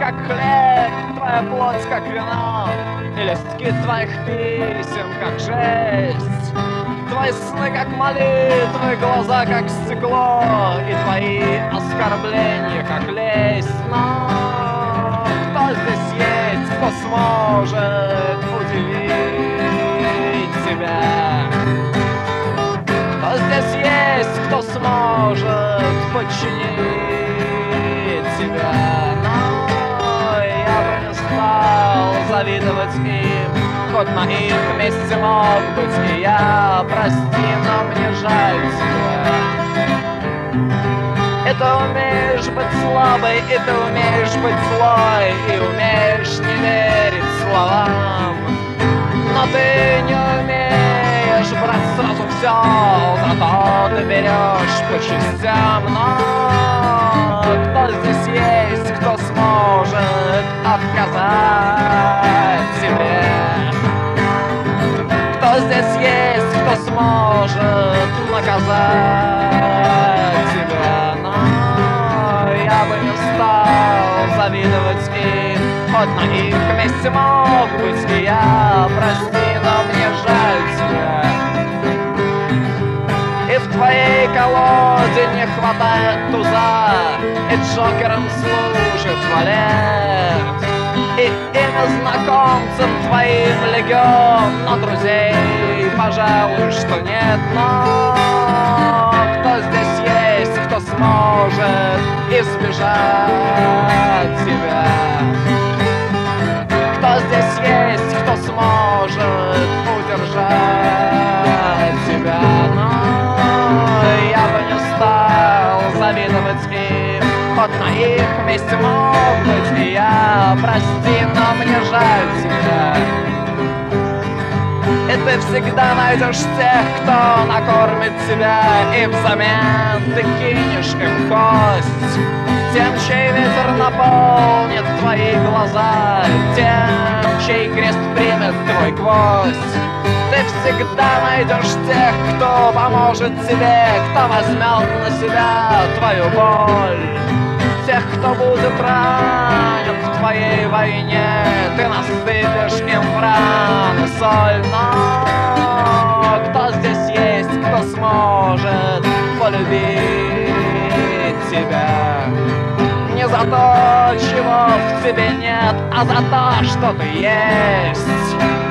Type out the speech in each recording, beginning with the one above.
как хлеб, твоя плоть как вино, и листки твоих писем как жесть. Твои сны как молитвы, глаза как стекло, и твои оскорбления как лесть. Но кто здесь есть, кто сможет удивить тебя? Кто здесь есть, кто сможет подчинить тебя? Но я бы не стал завидовать им, хоть на их месте мог быть и я. Прости, но мне жаль тебя. И ты умеешь быть слабой, и ты умеешь быть злой, и умеешь не верить словам. Но ты не умеешь брать сразу все, зато ты берешь по частям. Но кто здесь есть, кто сможет отказать тебе? Кто здесь есть, кто сможет наказать тебя? Но я бы не стал завидовать им, хоть на их месте мог быть и я. Прости, но мне жаль тебя. И в твоей колоде не хватает туза, и джокером служит валет. И имя знакомцам твоим легион, но друзей, пожалуй, что нет. Но кто здесь есть, кто сможет избежать тебя? Кто здесь есть, кто сможет удержать тебя? Но я бы не стал завидовать им, хоть на их месте мог быть и я. Прости, но мне жаль тебя. И ты всегда найдешь тех, кто накормит тебя, и взамен ты кинешь им кость. Тем, чей ветер наполнит твои глаза, тем, чей крест примет твой гвоздь. Ты всегда найдешь тех, кто поможет тебе, кто возьмет на себя твою боль. Тех, кто будет ранен в твоей войне, ты насыпешь им в раны соль. Но кто здесь есть, кто сможет полюбить тебя? Не за то, чего в тебе нет, а за то, что ты есть.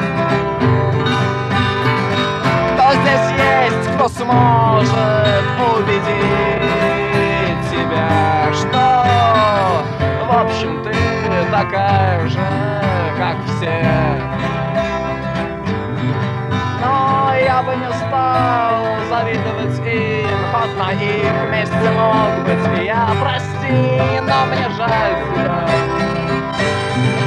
Кто здесь есть, кто сможет убедить тебя, что в общем ты такая же, как все? Но я бы не стал завидовать им, хоть на их месте мог быть и я. Прости, но мне жаль тебя.